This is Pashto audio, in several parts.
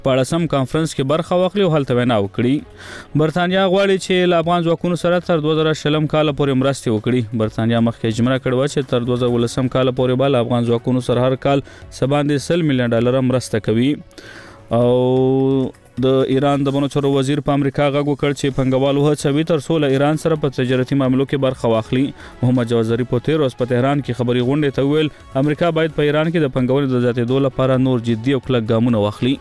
په اړه سم کانفرنس کې برخه واخلي او هلته وینا وکړي. برتانیا غواړي چې له افغان ځواکونو سره تر 2020 کال پورې مرستې وکړي. برتانیا مخکې اجماع کړې و چې تر 2019 کال پورې به له افغان ځواکونو سره هر کال سباندې $100 ملیون مرسته کوي. او د ایران د بنو چارو وزیر په امریکا غږ وکړ چې پنګوالو هڅوي تر څو له ایران سره په تجارتي معاملو کې برخه واخلي. محمد جواد ظریف په تیر ورځ په تهران کې خبري غونډې ته ویل امریکا باید په ایران کې د پنګونې د زیاتېدو لپاره نور جدي او کلک ګامونه واخلي.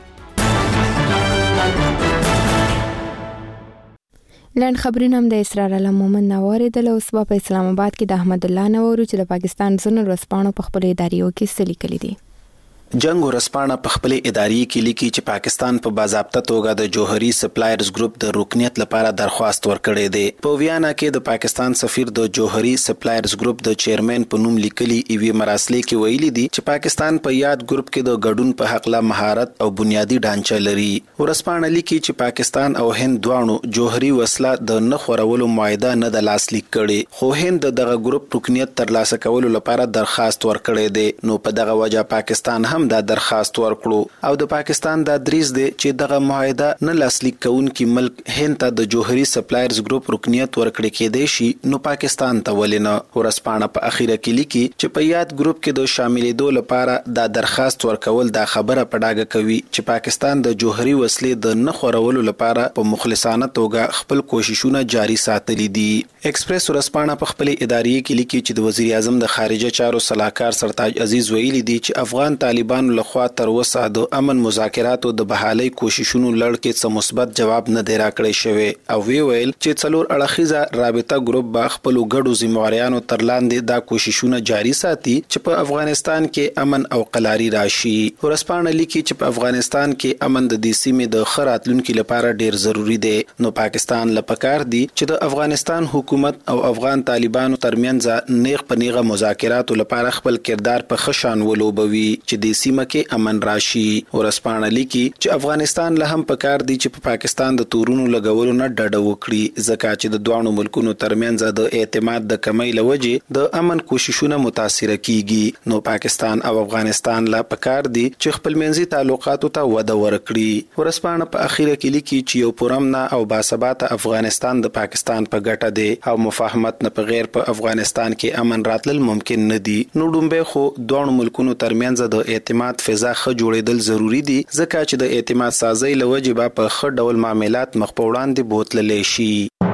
لنډ خبرونه هم د اسرار علم مومن نواریدل. اوس په اسلام آباد کې د احمد الله نورو چې د پاکستان ځینو ورځپاڼو په خپل اداریو کې څه لیکلي دي. جنگ ورسپانه په خپل اداري کې لیکي چې پاکستان په باضابطه توګه د جوهري سپلایرز ګروپ د رکنیت لپاره درخواست ورکړی دی. په ویانا کې د پاکستان سفیر د جوهري سپلایرز ګروپ د چیرمن په نوم لیکلي ایوي مراسلې کې ویلي دي چې پاکستان په یاد ګروپ کې د ګډون په حق لا مهارت او بنیادی ډانچه لري. ورسپانه لیکي چې پاکستان او هند دواړو جوهري وسله د نه خورولو معاهده نه د لاسلیک کړي، خو هند دغه ګروپ رکنیت ترلاسه کولو لپاره درخواست ورکړی دی. نو په دغه وجه پاکستان هم دا درخواست ورکړو او د پاکستان دا دریځ دی چې دغه معاهده نه لاسلیک کوونکی ملک هند ته د جوهري سپلایرز ګروپ رکنیت ورکړي کېدای شي، نو پاکستان ته ولې نه. ورسپانه په اخیره کې لیکي چې په یاد ګروپ کې د شاملېدو لپاره دا درخواست ورکول دا خبره په ډاګه کوي چې پاکستان د جوهري وسلې د نه خورولو لپاره په مخلصانه توګه خپل کوششونه جاري ساتلي دي. ایکسپریس ورسپانه په خپل ادارې کې لیکي چې د وزیر اعظم د خارجه چارو صلاحکار سرتاج عزیز ویلي دي چې افغان طالبانو لخوا تر اوسه د امن مذاکراتو د بحالۍ کوششونو لړ کې څه مثبت جواب نه دی راکړی شوی او ویل چې څلور اړخیزه رابطه ګروپ به خپل ګډو ذمہواریانو تر لاندې دا کوششونه جاري ساتي چې په افغانستان کې امن او قلاري راشي. ورسپانه لیکي چې په افغانستان کې امن د دې سیمې د ښه راتلونکي لپاره ډیر ضروری دی. نو پاکستان له پکار دی چې د افغانستان حکومت او افغان طالبانو ترمنځ نیغ په نیغه مذاکراتو لپاره خپل کردار په ښه شان ولوبوي چې د سیمه کې امن راشي. ورسپانه لیکي چې افغانستان له هم پکار دی چې په پاکستان د تورونو لګولو نه ډډه وکړي، ځکه چې د دوه ملکونو ترمنځ د اعتماد د کمی لوجې د امن کوششونه متاثر کیږي. نو پاکستان او افغانستان لا پکار دی چې خپل منځي تعلقاتو ته وده ورکړي. ورسپانه په اخیره کې لیکي چې یو پرامن او باثباته افغانستان د پاکستان په ګټه دی او مفاهمت نه په غیر په افغانستان کې امن راتلل ممکن نه دی. نو ډومبه خو دوه ملکونو ترمنځ د اعتماد فضا ښه جوړېدل ضروری دي، ځکه چې د اعتماد سازۍ له وجې به په ښه ډول معاملات مخ په وړاندې بوتللی شي.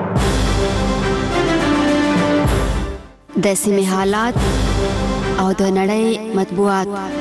د سیمې حالات او د نړۍ مطبوعات.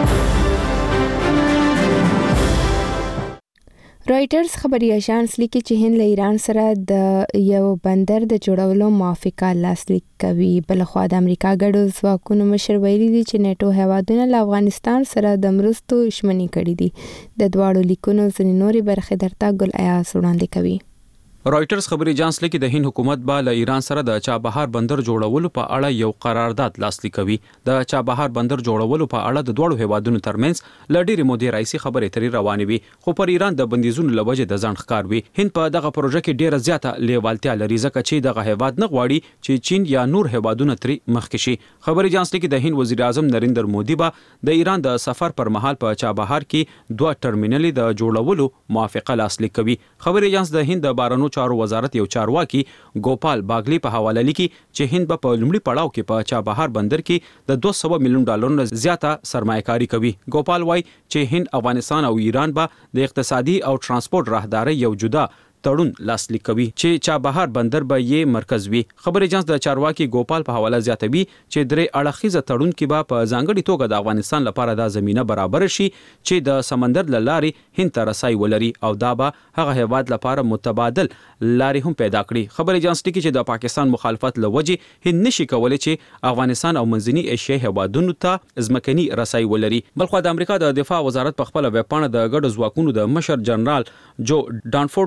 رائټرز خبري اژانس لیکي چې هند له ایران سره د یو بندر د جوړولو موافقه لاسلیک کوي. بلخوا د امریکا ګډو ځواکونو مشر ویلي دي چې نیټو هیوادونه له افغانستان سره د مرستو ژمنې کړې دي. د دواړو لیکونو ځینې نورې برخې درته ګل ایاز وړاندې کوي. رائټرز خبري اژانس لیکي د هند حکومت به له ایران سره د چابهار بندر جوړولو په اړه یو قرارداد لاسلیک کوي. د چابهار بندر جوړولو په اړه د دوړو هیوادونو ترمنځ ل ډېرې مودې راځي خبرې ترې روانې وي، خو پر ایران د بندیزونو لوجه د ځان ښکار وي. هند په دغه پروژه کې ډېره زیاته لیوالتیا لري، ځکه چې دغه هیواد نه غواړي چې چین یا نور هیوادونه ترې مخکې شي. خبري اژانس لیکي د هند وزیر اعظم نریندر مودي به د ایران د سفر پر مهال په چابهار کې 2 ټرمینل د جوړولو موافقه لاسلیک کوي. خبري اژانس د هند د بهرنیو چارو وزارت یو چارواکي ګوپال باګلی په حواله لیکي چې هند په لومړي پړاو کې په چابهار بندر کې د $200 ملیون زیاته سرمایه‌کاري کوي. ګوپال وایي چې هند، افغانستان او ایران به د اقتصادي او ترانسپورت راهداري یو جدا تړون لاسلیک کوي چې چابهار بندر به یې مرکز وي. خبري اژانس د چارواکي ګوپال په حواله زیاتوي چې درې اړخیزه تړون کې به په ځانګړي توګه د افغانستان لپاره د زمينه برابر شي چې د سمندر لارې هند ته رسای ولري او دا به هغه هیواد لپاره متبادل لارې هم پیدا کړي. خبري اژانس لیکي چې د پاکستان مخالفت لوجې هند نشي کولای چې افغانستان او منځني ایشیا هیوادونو ته ځمکني رسای ولري. بلخو د امریکا د دفاع وزارت په خپل ویب پاڼه د ګډو ځواکونو د مشر جنرال جو ډانفورد د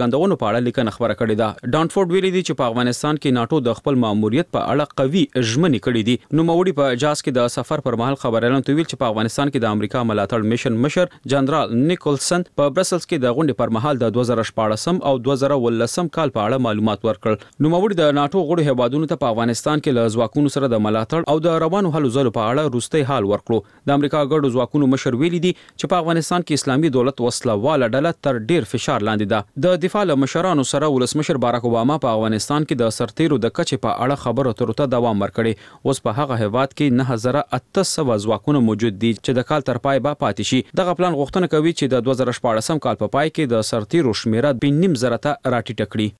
څرګندونو په اړه لیکنه خبره کړې ده. ډانفورد ویلي دی چې په افغانستان کې ناتو د خپل ماموریت په اړه قوي ژمنې کړې دي. نوموړي په جاز کې د سفر پر مهال خبريالانو ته ویل چې په افغانستان کې د امریکا ملاتړ میشن مشر جنرال نیکولسن په برسلز کې د غونډې پر مهال د 2014 او 2019 کال په اړه معلومات ورکړل. نوموړي د ناتو غړو هیوادونو ته په افغانستان کې له ځواکونو سره د ملاتړ او د روانو هلو ځلو په اړه وروستي حال ورکړو. د امریکا ګډو ځواکونو مشر ویلي دي چې په افغانستان کې اسلامي دولت وسلواله ډله تر ډیر فشار لاندې ده. د دفاع له مشرانو سره ولسمشر باراک اوباما په افغانستان کې د سرتیرو د کچې په اړه خبرو اترو ته دوام ورکړي. اوس په هغه هیواد کې 9800 ځواکونه موجود دي چې د کال تر پای به پاتې شي. دغه پلان غوښتنه کوي چې د 2014 کال په پای کې د سرتیرو شمیره 2.5 ته راټیټه کړي.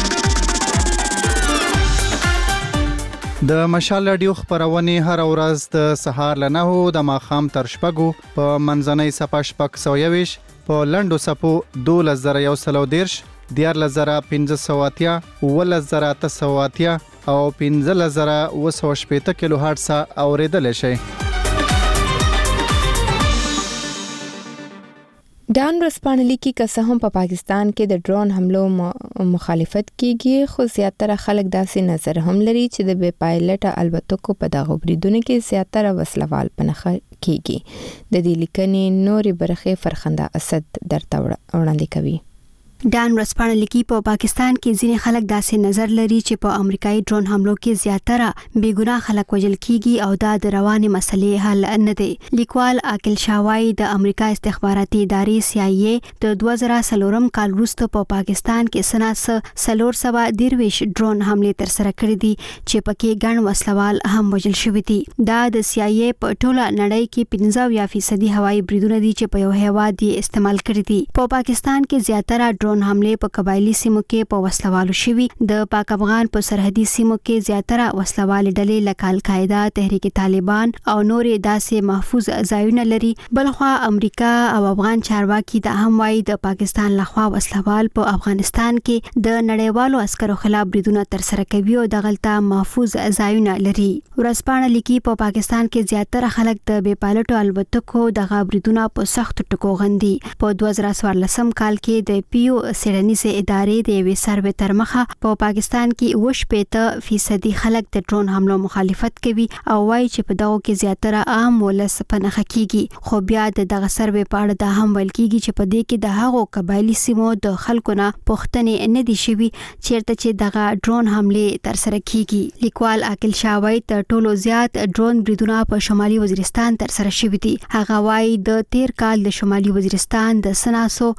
د مشال رادیو خبرونه هر ورځ د سهار له 9 د ماښام تر 6 په منځنۍ صفه 620 په لندو صفو 2110 14580 11880 او 15980 کیلو هرتز اوریدل شي. ډان ورځپاڼه لیکي که څه هم په پاکستان کې د ډرون حملو مخالفت کیږي خو زیاتره خلک داسې نظر هم لري چې د بې پایلټه الوتکو په دغه بریدونو کې زیاتره وسلوال پنهخه کیږي. د دې لیکنې نورې برخې فرخنده اسد درته وړاندې کوي. ډان ورځپاڼه لیکي په پاکستان کې ځینې خلک داسې نظر لري چې په امریکایي ډرون حملو کې زیاتره بې ګناه خلک وژل کیږي او دا د روانې مسلې حل نه دی. لیکوال عاقل شاوای د امریکا استخباراتي ادارې CIA د 2004 کال وروسته په پاکستان کې سناس 423 ډرون حمله تر سره کړې دي چې پکې ګڼ وسلوال هم وژل شوي دي. دا د CIA په ټوله نړۍ کې 50% هوایي بریدونه دي چې په یو هیواد یې استعمال کړي دي. په پاکستان کې زیاتره ډرون حمله په قبایلی سیمو کې په وسلوالو شوي. د پاک افغان په سرحدي سیمو کې زیاتره وسلوال ډلې لکه القاعده، تحریک طالبان او نورې داسې محفوظ ځایونه لري. بلخوا امریکا او افغان چارواکي د هم وايي د پاکستان لخوا وسلوال په افغانستان کې د نړیوالو عسکرو خلاف بریدونه تر سره کوي او دغلته محفوظ ځایونه لري. ورځپاڼه لیکي په پاکستان کې زیاتره خلک د بې پایلټو الوتکو دغه بریدونه په سخت ټکو غندي. په 2014 کال کې د پیو سیډنیزه ادارې د یوې سروې تر مخه په پاکستان کې 80% خلک د ډرون حملو مخالفت کوي او وایي چې په دغه کې زیاتره عام ولس پنهخه کیږي. خو بیا دغه سروې په اړه دا هم ویل کیږي چې په دې کې د هغو قبایلی سیمو د خلکو نه پوښتنې نه دي شوي چیرته چې دغه ډرون حمله تر سره کیږي. لیکوال عاقل شاوای تر ټولو زیات ډرون بریدونه په شمالي وزیرستان تر سره شوي دي. هغه وایي د تیر کال د شمالي وزیرستان د سناسو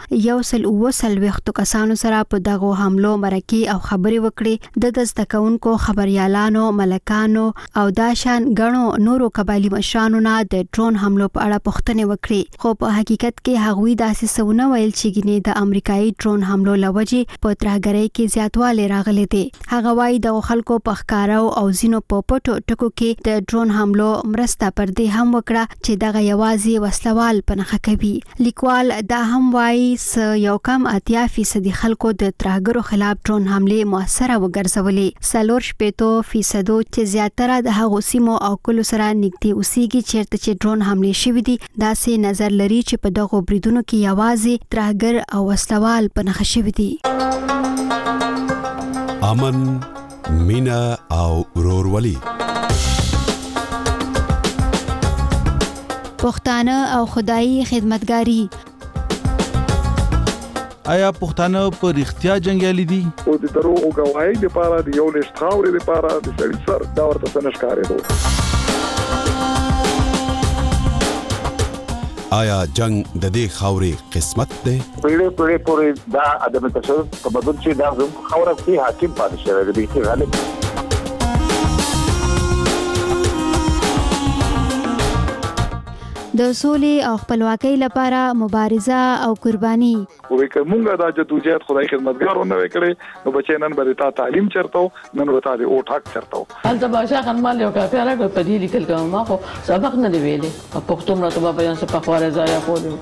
140 کسانو سره په دغه حملو مرکه او خبري وکړي. د دستکونکو خبريالانو، ملکانو او داشان غنو نورو قبایلی مشرانو نه د ډرون حملو په اړه پوښتنه وکړي. خو په حقیقت کې هغوی داسې سونه ویل چې ګینه د امریکایي ډرون حملو لوجې په ترهګرۍ کې زیاتوالی راغلی دی. هغه وایي د خلکو په ښکارو او زینو په پټو ټکو کې د ډرون حملو مرسته پر دې هم وکړه چې دغه یوازې وسلوال پنهخه کوي. لیکوال دا هم وایي یو کم 80% خلکو د ترهګرو خلاف ډرون حمله موثره وګرځولې. 40% چې زیاتره د هغو سیمو او کلو سره نږدې اوسېږي چیرته چې ډرون حمله شوې دي داسې نظر لري چې په دغه بریدونو کې یوازې ترهګر او وسلوال پنهخه شوي دي. امن، مینا او ورورولي، پښتانه او خدایي خدمتګاری. آیا پښتانه په رښتیا جنگیالي دي؟ او د دروغ غواړي د پاره د یو لښت خاورې د پاره د سړي سر دا ورته سنشکارې دي. آیا جنگ د دې خاورې قسمت دی؟ پیړې پورې دا ادم تشدد په بدل چې دا زموږ خاوره کې حاکم پاتې شوی دی چې غالب د سولې او خپلواکۍ لپاره مبارزه او قرباني. وې کومه دا جدوجہد خدای خدمتګارو نه وکړي نو بچي نن به تا تعلیم چرته نن به تا او ټاک چرته. البته باشا خنمال یو کافي راغی په دې لیکل کوم ما خو سبق نه دی ویلې په پښتو مرته په بیان څه په خواره ځای خوري.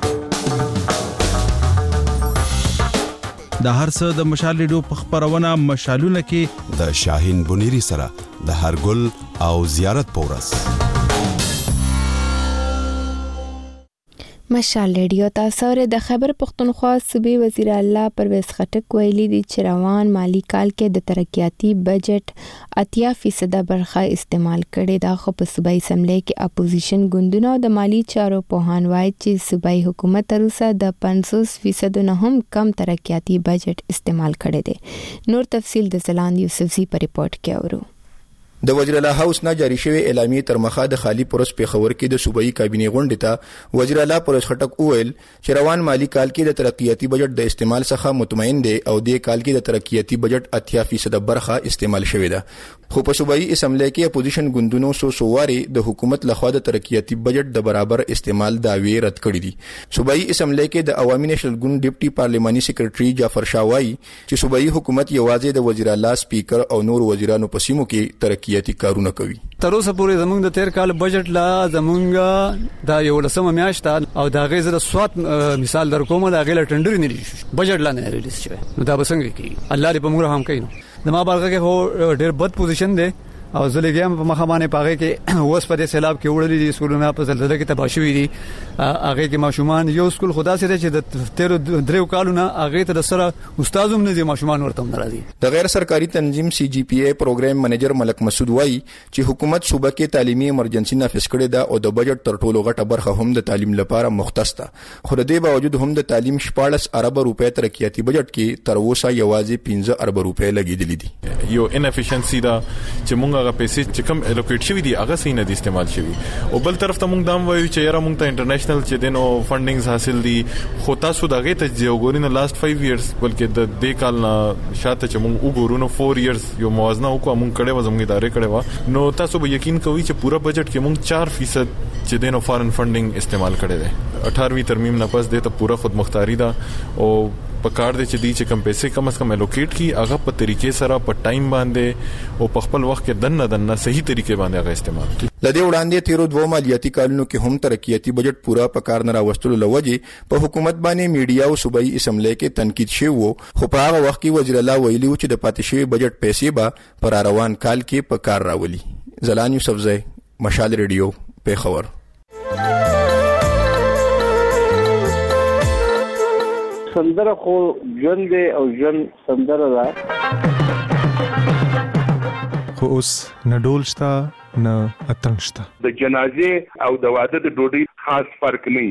د هر څه د مشال ریډیو په خبرونه مشالونه کې د شاهین بنيري سره د هرګل او زیارت پورس. مشال ریډیو تاسو د خیبر پختونخوا صوبې وزیر اعلی پرویز خټک ویلي دي چې روان مالی کال کې د ترقیاتي بجټ 80% برخه استعمال کړي دا خو په صوبایي اسمبلی کې اپوزیشن ګوندونو د مالی چارو پوهان وایي چې صوبایي حکومت تر اوسه د 50% نه هم کم ترقیاتي بجټ استعمال کړي دي نور تفصیل د زلاند یوسفزي په ریپورت کې اورو د وزیر اعلی هاوس نه جاری شوی اعلامیه تر مخه د خالی پرس په خبر کې د صوبایي کابینې غونډې ته وزیر اعلی پرویز خټک وویل چې روان مالی کال کې د ترقیاتي بجټ د استعمال څخه مطمئن دي او د کال کې د ترقیاتي بجټ 80% برخه استعمال شوې ده خو په صوبایي اسمبلی کې اپوزیشن ګوندونو سوواري د حکومت لخوا د ترقیاتي بجټ د برابر استعمال دعوی رد کړې دي صوبایي اسمبلی کې د عوامي نېشنل ګوند ډیپټي پارلیماني سیکریټري جعفر شاوای چې صوبایي حکومت یوازې د وزیر اعلی سپیکر او نور وزیرانو په سیمو کې ترقیاتي کارونه کوي تر اوسه پورې زمونږ د تیر کال بجټ لا زمونږ د یو لسمه میاشت او دا غیر د سوات مثال در کومه دا غیر ټندر نه لري بجټ لا نه ریلیز شوی نو دا بسنګ کی الله دې په موږ هم کوي نو د ما بارګه کې هو ډېر بد پوزیشن دی او زلګیم په مخامانه پاغه کې اوس په دې سیلاب کې وړلې دي سکولونه په زلزلې کې تباشوي دي هغه کې ماشومان یو سکول خدا سره چې د 13 کالونه هغه ته د سره استادوم نه دي ماشومان ورته ناراضي د غیر سرکاري تنظیم سی جی پی ای پروګرام منیجر ملک مسعود وای چې حکومت صوبه کې تعلیمي ایمرجنسي نافذ کړې ده او د بجټ تر ټولو غټه برخه هم د تعلیم لپاره مختص ده خو د دې باوجود هم د تعلیم 14 ارب روپے ترقیاتي بجټ کې تر اوسه یوازې 15 ارب روپے لګیدلې دي یو انفیشنسي دا چې مونږ هغه پیسې چې کوم الوکیټ شوی دي هغه سینه دي استعمال شوی او بل طرف ته مونږ دام وایو چې یاره مونږ ته انټرنیشنل چې دینو فندینګز حاصل دي خو تاسو دغه ته چې وګورئ لاست 5 ایئرز بلکې د دې کال نه شاته چې مونږ وګورو نو 4 ایئرز یو موازنه وکړو مونږ کړه و زموږ ادارې کړه و نو تاسو به یقین کوئ چې پورا بجټ کې مونږ 4% چې دینو فارن فندینګ استعمال کړي دي 18وی ترمیم نه پس د ته پورا خود مختاری دا او پکار دي چې دی چې کم پیسې کم از کم الوکیټ کی هغه په طریقې سره په ټایم باندې او په خپل وخت کې دنه صحیح طریقې باندې هغه استعمال کی لدې وړاندې تیرو دوه مالیاتي کالونو کې هم ترقیاتي بجټ پورا پکار نه راوستلو لوجه په حکومت باندې میډیا او صوبایي اسمبلی کې تنقید شوی وو خو په هغه وخت کې وزیر اعلی ویلي چې د پاتې شوی بجټ پیسې به پر روان کال کې پکار راولي زلان یوسفزی مشال ریډیو پیښور سندره خو ژوند دی او ژوند سندره ده خو اوس نه ډول شته نه اتڼ شته د جنازې او د واده د ډوډۍ خاص فرق نه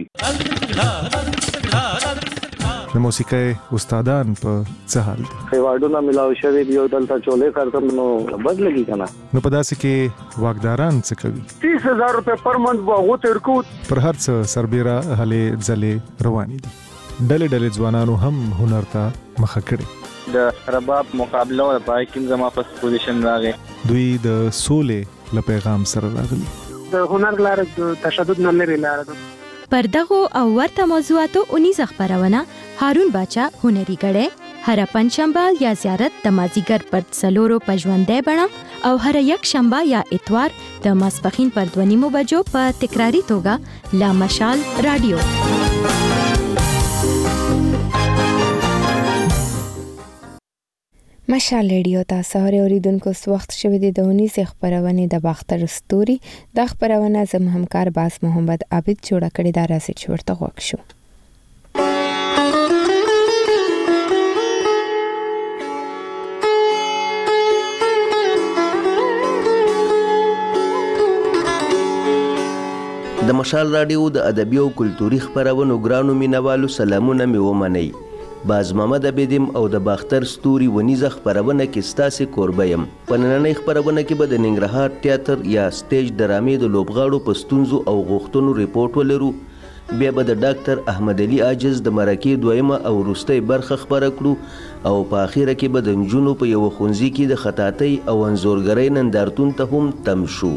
د موسیقۍ استادان په څه حال دي ایوارډونه ملاو شوی دی یو دلته چولې کارتم نو بد لګي کنه نو په داسې کې واګداران څه کوي 30000 روپے پر منټ واغو تر کو پر هر څه سربېره هلې ځلې روانې دي ډلې ځوانانو هم هنر ته مخه کړي د رباب مقابله او پای کې زما په پوزیشن راغی دوی د سولې له پیغام سره راغلي د هنر لار د تشدد نه لري لار پر دغه او ورته موضوعاتو 19 خبرونه هارون باچا هنري غړې هر پنځشنبه یا زیارت د مازیګر پر څلورو پژوندې بڼه او هر یک شنبه یا اتوار د ماسپخین پر 2:30 بجو په تکراری توګه لا مشال رادیو مشال ریډیو تاسو اوریدونکو وخت شوه د 19 خبرونه د باختر ستوري د خبرونه زم همکار باس محمد عابد جوړ کړی دا راسي چورته غوښ شو د مشال رادیو د ادبي او کلتوري خبرونو ګرانو مینوالو سلامونه می ومنئ باز محمد عبیدم او د باختر ستوري ونیزه خبرونه کې ستاسو کوربیم په نننۍ خبرونه کې به د ننګرهار تیاتر یا سټیج ډرامې د لوبغاړو په ستونزو او غوښتنو ریپورت ولرو بیا به د ډاکټر احمد علي عاجز د مرکې دویمه او وروستۍ برخه خبره کړو او په اخیره کې به د نجونو په یو ښوونځي کې د خطاطۍ او انځورګرۍ نندارتون ته هم تم شو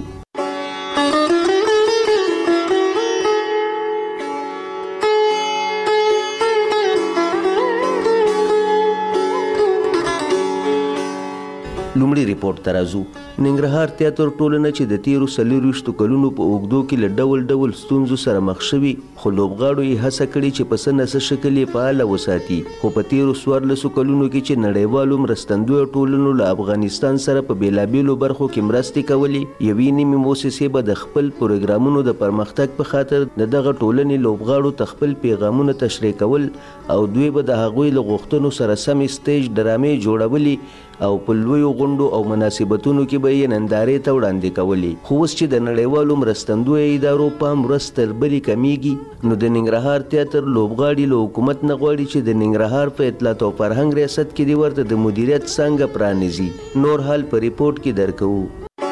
لومړی ریپورت ترازو ننګرهار تیاتر ټولنه چې د تیرو 24 کلونو په اوږدو کې له ډول ډول ستونزو سره مخ شوي، خو لوبغاړو یې هڅه کړې چې په څه نه څه شکل یې فعاله وساتي. خو په تیرو 14 کلونو کې چې نړیوالو مرستندویو ټولنو له افغانستان سره په بیلابیلو برخو کې مرستې کولې، یوې نیمې موسسې به د خپل پروګرامونو د پرمختګ په خاطر د دغه ټولنې لوبغاړو ته خپل پیغامونه تشریح کول او دوی به د هغوی له غوښتنو سره سمې سټیج ډرامې جوړولې او په لویو غونډو او مناسبتونو کې به یې نندارې ته وړاندې کولې. خو اوس چې د نړیوالو مرستندویو ادارو پام ورځ تر بلې کمیږي، نو د ننګرهار تیاتر لوبغاړي له حکومت نه غواړي چې د ننګرهار په اطلاعات او فرهنګ ریاست کې دې ورته د مدیریت څنګه پرانیزي. نور حال په ریپورت کې درکوو.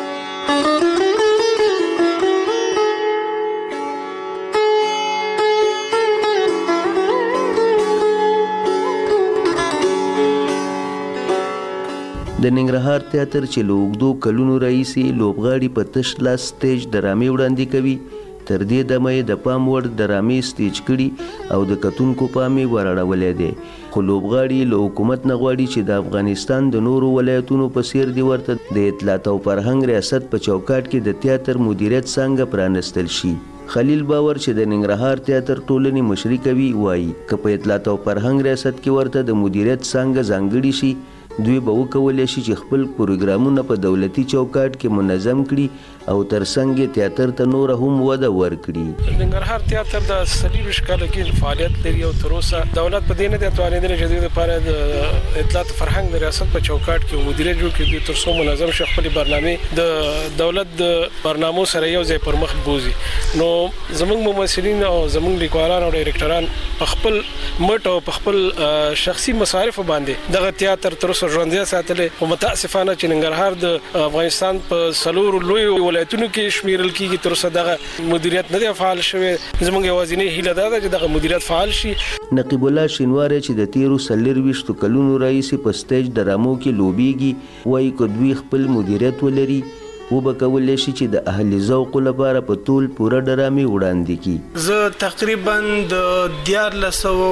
د ننګرهار تیاتر چې له اوږدو کلونو راهیسې لوبغاړي په تش لاس سټیج ډرامې وړاندې کوي، تر دې دمه یې د پام وړ ډرامې سټیج کړي او د کتونکو پام یې وراړولی دی. خو لوبغاړي له حکومت نه غواړي چې د افغانستان د نورو ولایتونو په څیر دې ورته د اطلاعات او فرهنګ ریاست په چوکاټ کې د تیاتر مدیریت څنګه پرانستل شي. خلیل باور چې د ننګرهار تیاتر ټولنې مشري کوي، وایي که په اطلاعات او فرهنګ ریاست کې ورته د مدیریت څنګه ځانګړي شي، دوی به وکولی شي چې خپل پروګرامونه په دولتي چوکاټ کې منظم کړي او ترڅنګ یې تیاتر ته نوره هم وده ورکړي. ننګرهار تیاتر د 24 کاله کې فعالیت لري او تر اوسه دولت په دې نه دی توانېدلی چې دوی لپاره د اطلاعات فرهنګ د ریاست په چوکاټ کې مدیریت جوړ کړي تر څو منظم شي خپل برنامې د دولت د برنامو سره یو ځای پر مخ بوزي. نو زموږ ممثلین او زموږ لیکوالان او ډایرکټران په خپل مټ او په خپل شخصي مصارف باندې دغه تیاتر تر اوسه ژوندی ساتلې. او متاسفانه چې ننګرهار د افغانستان په سلور لوی ولایتونو کې شمیرل کیږي، تر اوسه دغه مدیریت نه دی فعال شوی. زموږ یوازینی هیله ده چې دغه مدیریت فعال شي. نقیب الله شینواری چې د تیرو 24 کلونو راهیسې په سټیج ډرامو کې لوبیږي، وایي که دوی خپل مدیریت ولري وبه کولی شي چې د اهل ذوق لپاره په ټول پوره ډرامې وړاندې کړي. زه تقریبا د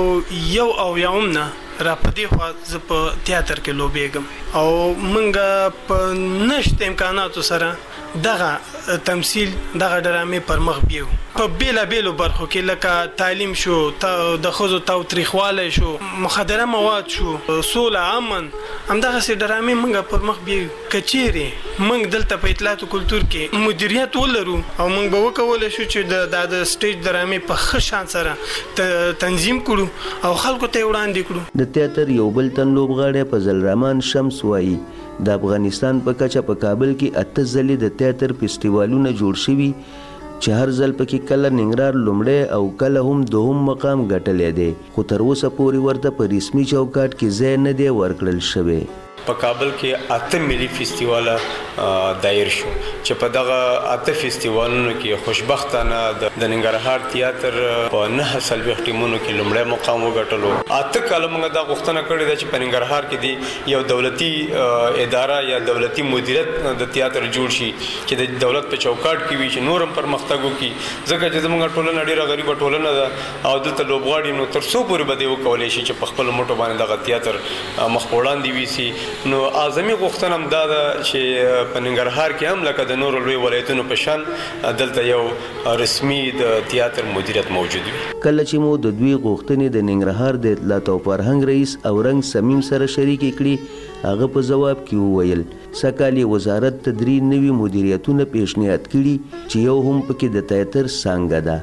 1401 نه را پدې خوا زه په تیاتر کې لوبېږم او موږ په نشته امکاناتو سره دغه تمثيل دغه ډرامې پر مخ بیو په بیلابیلو برخو کې، لکه تعلیم شو، د ښځو تاوتریخوالی شو، مخدره مواد شو، سوله امن، همدغه سي ډرامې موږ پر مخ بیو. کچېرې موږ دلته په اطلاعات او کلتور کې مدیریت ولرو او موږ به وکولی شو چې د سټیج ډرامې په ښه شان سره تنظیم کړو او خلکو ته یې وړاندې کړو. د تیاتر یو بل تن لوبغاړی فضل رحمان شمس وایي د افغانستان په کچه په کابل کې 8 ځلې د تیاتر فستیوالونه جوړ شوي چې هر ځل پکې کله ننګرهار لومړی او کله هم دوهم مقام ګټلی دی، خو تر اوسه پورې ورته په رسمي چوکاټ کې ځای نه دی ورکړل شوی. په کابل کې 8 ملي فستیواله دایر شو چې په دغه 8 فستیوالونو کې خوشبختانه د ننګرهار تیاتر په 9 سلويخ ټیمونو کې لومړی مقام وګټلو. 8 کاله موږ دا غوښتنه کړې ده چې په ننګرهار کې دی یو دولتي اداره یا دولتي مدیریت د تیاتر جوړ شي چې د دولت په چوکاټ کې وي چې نورم پرمختګ وکړي، ځکه چې زموږ ټولنه ډیره غریبه ټولنه ده او دلته لوبغاړي نو تر څو پورې به دی وکولی شي چې په خپل موټو باندې دغه تیاتر مخ وړاندې ویسي. نو اعظمي غوښتنه هم دا ده چې په ننګرهار کې هم لکه د نورو لوی ولایتونو په شان دلته یو رسمي د تیاتر مدیریت موجود وي. کله چې مو د دوی غوښتنې د ننګرهار د اطلاعات او فرهنګ رئیس اورنګ سمیم سره شریک کړي، هغه په جواب کې وویل سکهالی وزارت ته 3 نوي مدیریتونه پیشنهاد کړي چې یو هم پکې د تیاتر څنګه ده.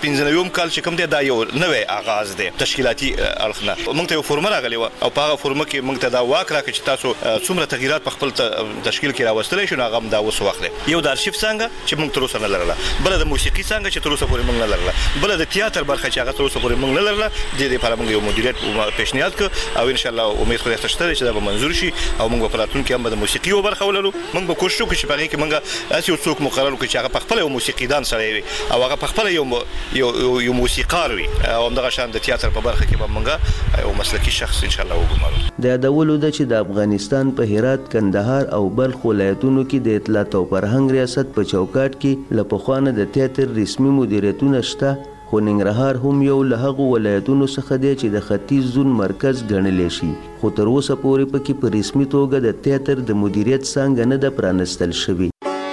15 کال چې کوم دی دا یو نوې آغاز دی تشکیلاتي اړخ نه. موږ ته یو فورمه راغلی و او په هغه فورمه کې موږ ته دا واک راکړ چې تاسو څومره تغییرات په خپل تشکیل کې راوستلی شو، هغه هم دا اوس وخت دی. یو د ارشیف څنګه چې موږ تر اوسه نه لرله، بله د موسیقي څنګه چې تر اوسه پورې موږ نه لرله، بله د تیاتر برخه چې هغه تر اوسه پورې موږ نه لرله. د دې لپاره موږ یو مدیریت پیشنهاد کړ او ان شاء الله امید خو ته شته چې دا به منظور شي او موږ په راتلونکي کې هم د موسیقي یو برخه ولرو. موږ به کوشش وکړو چې په هغې کې موږ داسې یو څوک مقرر کړو چې هغه په خپله یو موسیقیدان سړی وي او هغه په خپله یو موسیقار وي او همدغه شان د تیاتر په برخه کې به موږ یو مسلکي شخص ان شاء الله وګمارو. د یادولو ده چې د افغانستان په هرات، کندهار او بلخ ولایتونو کې د اطلاعات او فرهنګ ریاست په چوکاټ کې له پخوا نه د تیاتر رسمي مدیریتونه شته خو ننګرهار هم یو له هغو ولایتونو څخه دی چې د ختیځ زون مرکز ګڼلی شي، خو تر اوسه پورې پکې په رسمي توګه د تیاتر د مدیریت څانګه نه ده پرانستل شوې.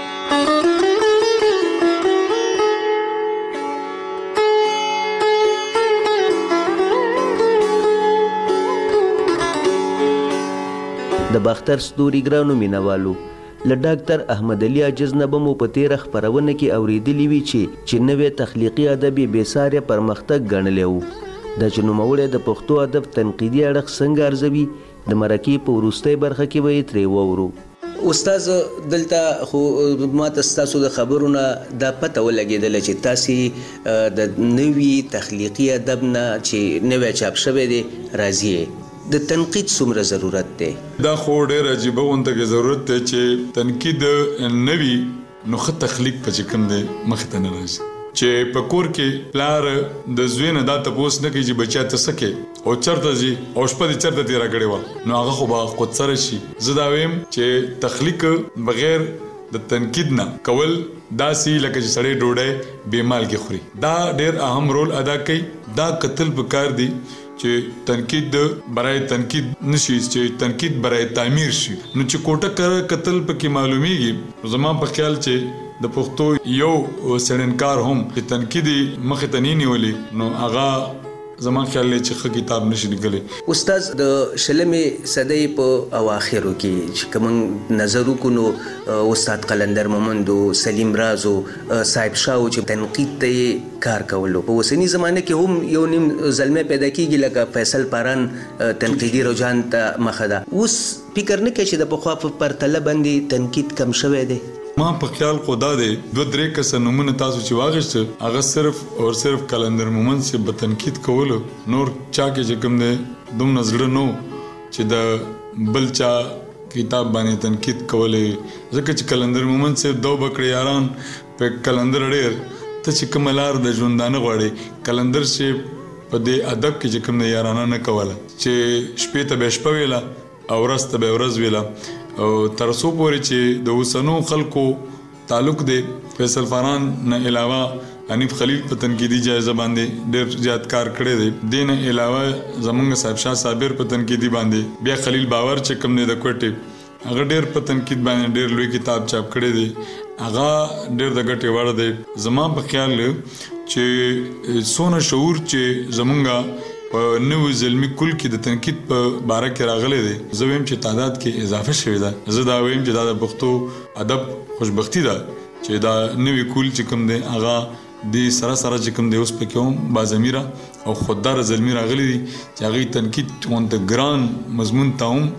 د باختر ستوري ګرانو مینوالو، له ډاکټر احمد علي عاجز نه به مو په تیره خپرونه کې اورېدلي وي چې نوی تخلیقي ادب یې بېسارې پرمختګ ګڼلی و. دا چې نوموړی د پښتو ادب تنقیدي اړخ څنګه ارزوي، د مرکې په وروستۍ برخه کې به یې ترې واورو. استاد دلته خو ماته ستاسو د خبرو نه دا پته ولګېدله چې تاسې د نوي تخلیقي ادب نه چې نوی چاپ شوی دی راځي، د تنقید څومره ضرورت دی؟ دا خو ډېر عجیبه غونته کې ضرورت دی چې تنقید نوي نو ښه تخلیق په چې کوم دی مخې ته نه راځي، چې په کور کې پلار د زوی نه دا تپوس نه کوي چې بچیا ته څه کوي او چېرته ځي او شپه دې چېرته تېره کړې وه، نو هغه خو به خودسره شي. زه دا وایم چې تخلیق بغیر د تنقید نه کول داسې لکه چې سړی ډوډۍ بې مالګې خوري، دا ډېر اهم رول ادا کوي. دا کتل پکار دی چې تنقید برای تنقید نشي، چې تنقید برای تعمیر شي. نو چې کوټه کتل پکې معلومیږي، زما په خیال چې د پښتو یو څېړنکار هم چې تنقیدي مخې ته نه نیولې نو هغه زما خیال دی چې ښه کتاب نشي لیکلی. استاد د شلمې صدۍ په اواخرو کې چې کوم نظر وکړو نو استاد قلندر مومندو، سلیم رازو، صاحب شاو چې تنقید ته یې کار کولو، په اوسني زمانه کې هم یو نیم زلمی پیدا کیږي لکه فیصل پاران تنقیدي رجحان ته مخه ده. اوس فکر نه کوي چې د پخوا په پرتله باندې تنقید کم شوی دی؟ ما په خیال خو دا دی 2-3 کسه نومونه تاسو چې واغېسته هغه صرف او صرف قلندر مومند صاحب به تنقید کولو، نور چا کې چې کوم دی دومره زړه نو چې د بل چا کتاب باندې تنقید کولی، ځکه چې قلندر مومند صاحب دو بکړې یاران په قلندر ډېر ته چې کومه لار د ژوندانه غواړي، قلندر صاحب په دې ادب کې چې کوم دی یارانه نه کوله، چې شپې ته به شپه ویله او ورځ ته به ورځ ویله، او تر څو پورې چې د اوسنو خلکو تعلق دی فیصل فاران نه علاوه حنیف خلیل په تنقیدي جایزه باندې ډېر زیات کار کړی دی، دې نه علاوه زمونږ صاحب شاه صابر په تنقیدي باندې، بیا خلیل باور چې کوم دی د کوټې هغه ډېر په تنقید باندې ډېر لوی کتاب چاپ کړی دی، هغه ډېر د ګټې وړ دی. زما په خیال چې څونه شعور چې زمونږ په نوو زلمی کل کې د تنقید په باره کې راغلی دی، زه وایم چې تعداد کې اضافه شوې ده. زه دا وایم چې دا د پښتو ادب خوشبختي ده چې دا نوی کل چې کوم دی هغه د سره سره چې کوم دی اوس پکې هم باضمیره او خوددار زلمی راغلی دي چې هغوی تنقید غونته ګران مضمون ته هم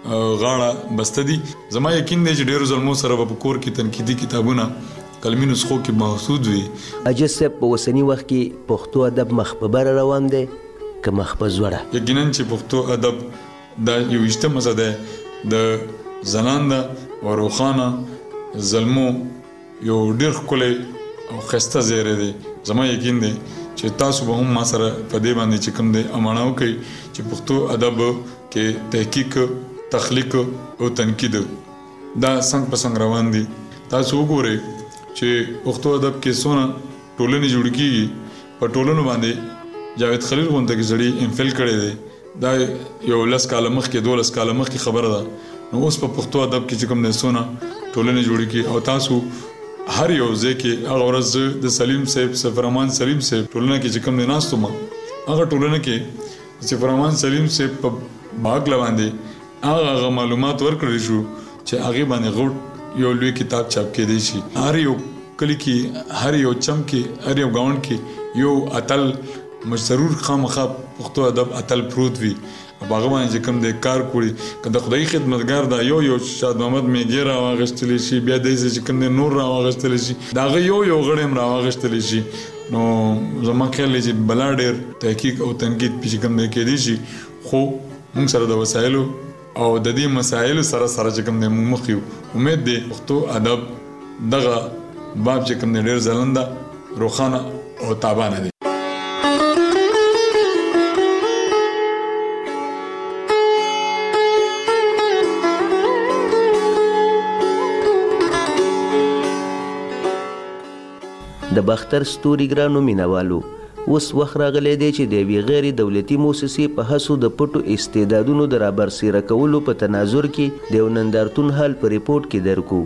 غاړه بسته دي. زما یقین دی چې ډېرو زلمو سره به په کور کې تنقیدي کتابونه قلمي نسخو کې محسود وي. عاجز صاحب په اوسني وخت کې پښتو ادب مخ په بره روان دی که مخ په زوړه؟ یقینا چې پښتو ادب دا یو اجتماع ده د زنانده او روخانه زلمو یو ډېر ښکلی او ښایسته زیری دی. زما یقین دی چې تاسو به هم ما سره په دې باندې چې کوم دی اماڼه وکړئ چې پښتو ادب کې تحقیق، تخلیق او تنقید دا څنګ په څنګ روان دي. تاسو وګورئ چې پښتو ادب کې څونه ټولنې جوړ کېږي، په ټولنو باندې جاوید خلیل غونته کې سړي امفل کړی دی، دا یو 10 کاله مخکې 12 کاله مخکې خبره ده. نو اوس په پښتو ادب کې چې کوم دی څونه ټولنې جوړې کړي، او تاسو هر یو ځای کې هغه ورځ د سلیم صاحب سفرمان سلیم صاحب ټولنه کې چې کوم دی ناست وم، هغه ټولنه کې سفرمان سلیم صاحب په باغ باندې هغه معلومات ورکړل شو چې هغه باندې غوټ یو لوی کتاب چاپ کېدی شي. هر یو کلی کې، هر یو چم کې، هر یو گاوند کې یو اتل مشرور خامخا پښتو ادب اتل پروت وي، هغه باندې چې کوم دی کار کړي، که د خدای خدمتګار دا یو شاد محمد میګي راواغېستلی شي، بیا داسې چې کوم دی نور راواغېستلی شي، د هغه یو غړی هم راواغېستلی شي. نو زما خیال دی چې بلا ډېر تحقیق او تنقید چې کوم دی کېدی شي، خو موږ سره د وسایلو او د دې مسایلو سره چې کوم دی موږ مخ یو. امید دی پښتو ادب دغه باب چې کوم دی ډېر ځلنده، روښانه او تابانه دی. د باختر ستوري ګرانو مینوالو، اوس وخت راغلی دی چې د یوې غیر دولتي موسسې په هڅو د پټو استعدادونو د رابرسېره کولو په تناظر کې د یو نندارتون حال په ریپورټ کې درکو.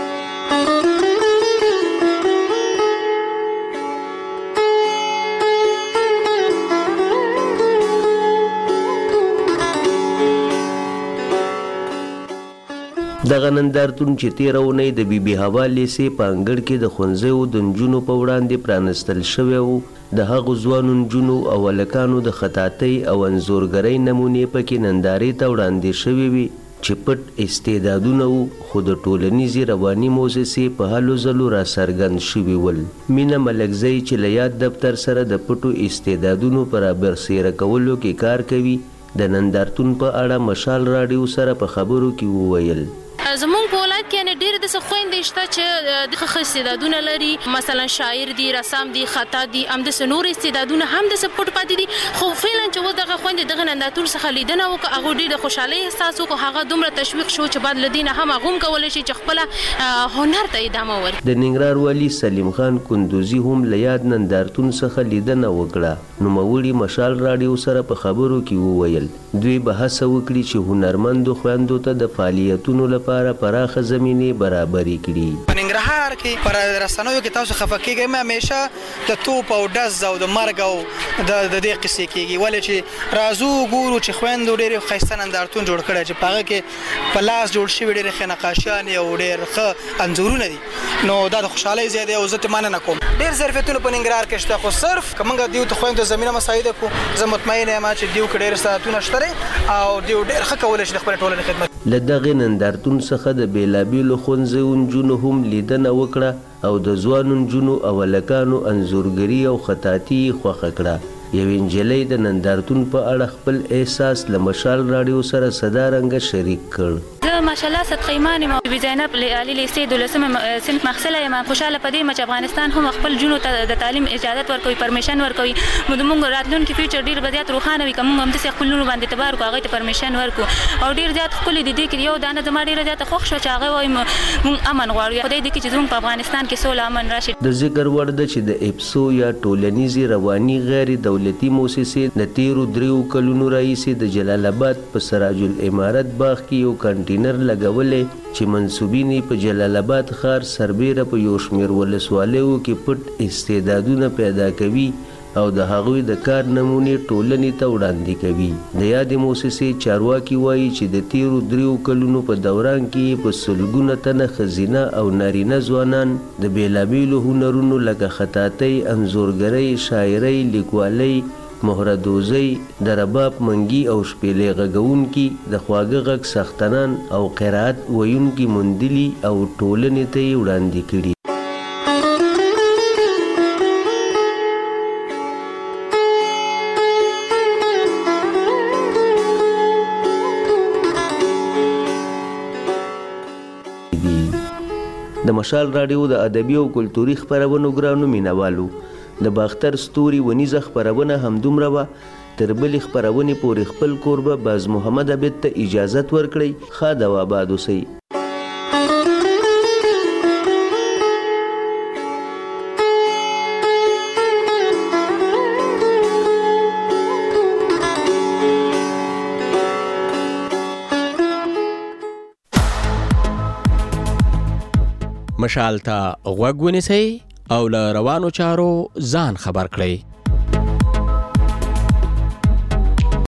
دغه نندارتون چې تېره اونۍ د بي بي هوا لیسې په انګړ کې د ښوونځیو د نجونو په وړاندې پرانستل شوی و، د هغو ځوانو نجونو او هلکانو د خطاطۍ او انځورګرۍ نمونې پکې نندارې ته وړاندې شوې وې چې پټ استعدادونه وو، خو د ټولنیزې رواني موسسې په هلو ځلو راڅرګند شوي ول. مینه ملکزی چې له یاد دفتر سره د پټو استعدادونو په رابرسېره کولو کې کار کوي، د نندارتون په اړه مشال راډیو سره په خبرو کې وویل. زمونږ په ولایت کې یعنې ډېرې داسې خویندې شته چې د ښه استعدادونه لري، مثلا شاعر دي، رسام دي، خطاط دي، همداسې نور استعدادونه هم داسې پټ پاتې دي. خو فعلا چې اوس دغه خویندې دغه نندارتون څخه لیدنه وکړه، هغوی ډېر د خوشحالۍ احساس وکړو، هغه دومره تشویق شو چې بعد له دې نه هم هغه هم کولی شي چې خپله هنر ته ادامه ورکړي. د ننګرهار والي سلیم خان کندوزي هم له یاد نندارتون څخه لیدنه وکړه. نوموړي مشال راډیو سره په خبرو کې وویل دوی به هڅه وکړي چې هنرمندو خویندو ته د فعالیتونو لپاره پراخه زمینې برابرې کړي. په ننګرهار کې پر رسنیو کې تاسو خفه کېږئ، مې همیشه د توپ او ډز او د مرګ او د دې قصې کېږي، ولې چې راځو ګورو چې خویندو ډېرې ښایسته نندارتون جوړ کړی چې په هغه کې په لاس جوړ شوي ډېرې ښې نقاشیانې او ډېر ښه انځورونه دي. نو دا د خوشحالۍ ځای دی او زه ترې مننه کوم. ډېر ظرفیتونه په ننګرهار کې شته، خو صرف که موږ دیو ته خویندو زمینه مساعده کړو، زه مطمئنه یم چې دیو کې ډېر استعدادونه شته دی او دیو ډېر ښه کولی شي د خپلې ټولنې خدمت. له دغې نندارتون څخه د بېلابېلو ښوونځیو نجونو هم لیدنه وکړه او د ځوانو نجونو او هلکانو انځورګري او خطاطي یې خوښه کړه. یوې نجلۍ د نندارتون په اړه خپل احساس له مشال راډیو سره صدارنګه شریک کړ. زه ماشاءالله صدقه ایمان یم، بي زینب عالي لیسې 12 صنف محصله یم. خوشحاله په دې یم چې افغانستان هم خپل جنو ته د تعلیم اجازت ورکوي، پرمیشن ورکوي. نو زموږ راتلونکي فیوچر ډېر به زیات روښانه وي که موږ همداسې خپل لورو باندې اعتبار وکړو، هغوی ته پرمیشن ورکړو. او ډېر زیات ښکلې دي دې کې یو دانه زما ډېره زیاته خوښ شوه چې هغه وایي موږ امن غواړو، خدای دې کړي چې زموږ په افغانستان کې سوله امن راشي. د ذکر وړ ده چې د اپسو یا ټولنیزې رواني غیر دولتي موسسې د تیرو 3 کلونو راهیسې د جلال آباد په سراج الامارت باغ کې یو کنټینر لګولی چې منسوبین په جلال آباد ښار سربیره په یو شمېر ولسوالیو کې پټ استعدادونه پیدا کوي او د هغوی د کار نمونې ټولنې ته وړاندې کوي. د یادې موسسې چارواکي وایي چې د تیرو 3 کلونو په دوران کې په سلګونه تنه ښځینه او نارینه ځوانان د بېلابېلو هنرونو لکه خطاطۍ، انځورګرۍ، شاعرۍ، لیکوالۍ، مهردوزۍ، د رباب منګي او شپېلې غږونکي، د خواږه غږ سختنان او قرائت ویونکي موندلي او ټولنې ته یې وړاندې کړي. د مشال راډیو د ادبي او کلتوري خپرونو ګرانو مینوالو، د باختر ستوري ونیزه خپرونه همدومره وه. تر بلې خپرونې پورې خپل کوربه باز محمد عبید ته اجازت ورکړئ. ښاد او آباد اوسئ. مشال ته غوږ ونیسئ او له روانو چارو ځان خبر کړئ.